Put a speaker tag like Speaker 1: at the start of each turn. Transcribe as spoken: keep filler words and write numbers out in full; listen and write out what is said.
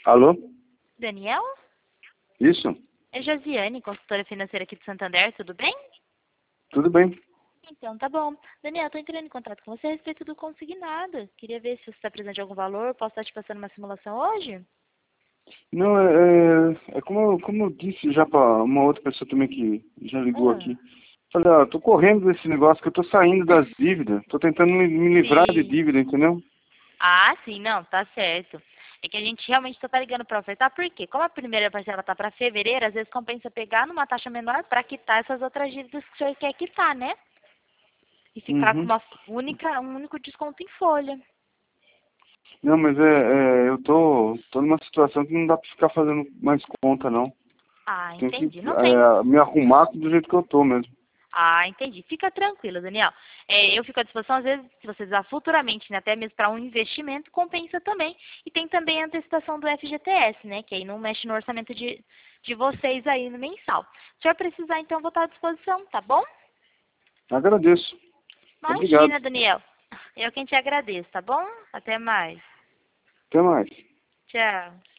Speaker 1: Alô?
Speaker 2: Daniel?
Speaker 1: Isso?
Speaker 2: É Josiane, consultora financeira aqui do Santander, tudo bem?
Speaker 1: Tudo bem.
Speaker 2: Então, tá bom. Daniel, estou entrando em contato com você a respeito do consignado. Queria ver se você está precisando de algum valor. Posso estar te passando uma simulação hoje?
Speaker 1: Não, é, é, é como, eu- como eu disse já para uma outra pessoa também que já ligou
Speaker 2: Ah,
Speaker 1: aqui. Falei, ó, eu tô correndo desse negócio que eu tô saindo das dívidas. Tô tentando me, me livrar de
Speaker 2: sim.
Speaker 1: dívida, entendeu?
Speaker 2: Ah, sim, não, tá certo. É que a gente realmente só tá ligando para ofertar, por quê? Como a primeira parcela tá para fevereiro, às vezes compensa pegar numa taxa menor para quitar essas outras dívidas que o senhor quer quitar, né? E ficar com
Speaker 1: Uhum.
Speaker 2: uma única, um único desconto em folha.
Speaker 1: Não, mas é, é, eu tô, tô numa situação que não dá pra ficar fazendo mais conta, não.
Speaker 2: Ah,
Speaker 1: Tem que
Speaker 2: entendi. Não tem.
Speaker 1: é, me arrumar do jeito que eu tô mesmo.
Speaker 2: Ah, entendi. Fica tranquilo, Daniel. É, eu fico à disposição, às vezes, se você usar futuramente, né, até mesmo para um investimento, compensa também. E tem também a antecipação do F G T S, né, que aí não mexe no orçamento de, de vocês aí no mensal. Se o senhor precisar, então, eu vou estar à disposição, tá bom?
Speaker 1: Agradeço. Obrigado.
Speaker 2: Imagina, Daniel. Eu quem te agradeço, tá bom? Até mais.
Speaker 1: Até mais.
Speaker 2: Tchau.